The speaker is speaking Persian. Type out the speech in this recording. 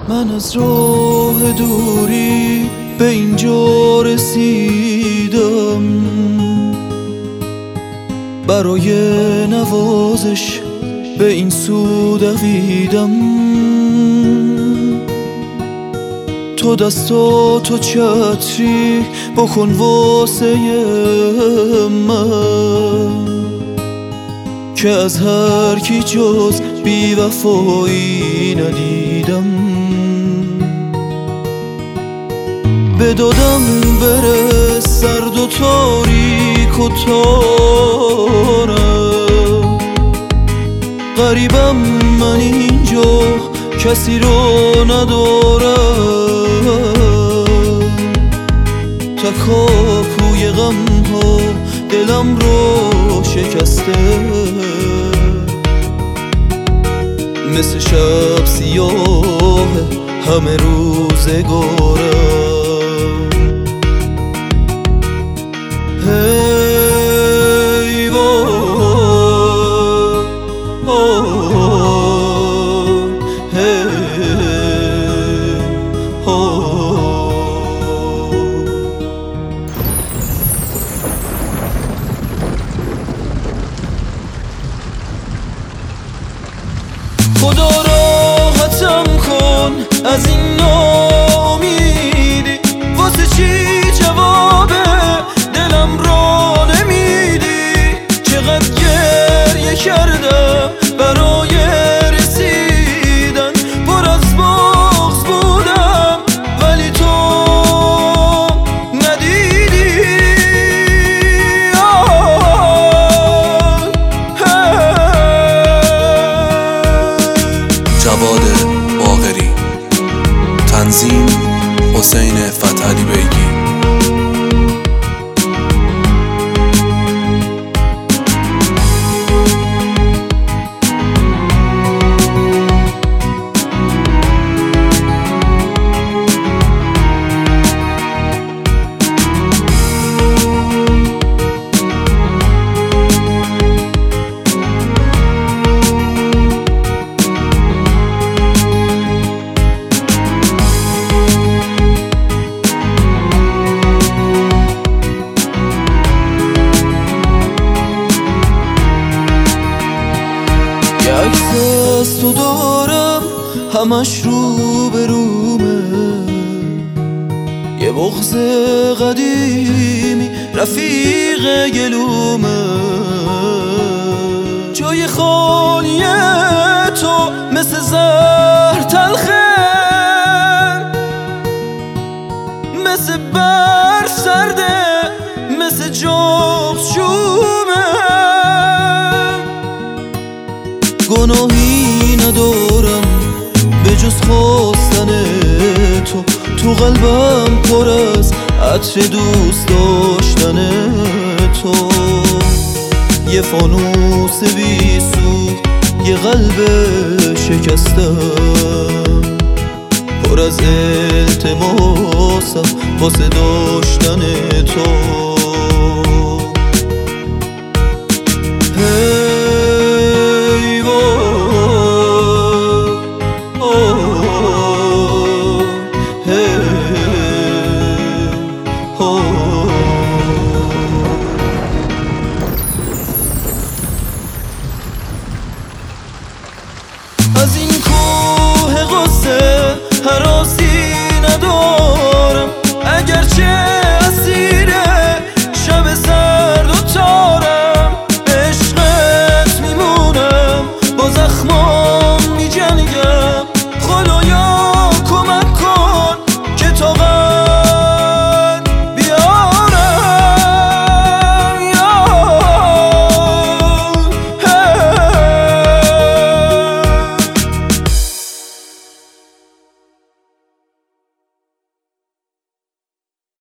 من از راه دوری به اینجا رسیدم، برای نوازش به این سو دویدم. تو دستاتو چتری بکن واسه من، که از هر کی جز بی وفایی ندیدم. به دادم بره سرد و تاریک و تارم، غریبم من اینجا کسی رو ندارم. تکاپوی غم ها دلم رو شکسته، مثل شب سیاه همه روزگارم. هی خدا راحتم کن از این ناامیدی، واسه چی جواب دلم رو نمیدی؟ چقدر گریه کردم برای رسیدن، پر از بغض بودم ولی تو ندیدی. جواد باقری، تنظیم حسین فتحعلی بیگی. عکس از تو دارم همش رو به رومه، یه بغض قدیمی رفیق گلومه. جای خالی تو مثل زهر تلخه، مثل برف سرده، مثل جغد شومه. گناهی ندارم به جز خواستن تو، تو قلبم پر از عطر دوست داشتن تو. یه فانوس بی سو، یه قلب شکستم، پر از التماسم واسه داشتن تو. از این کوه غصه هراسی ندارم،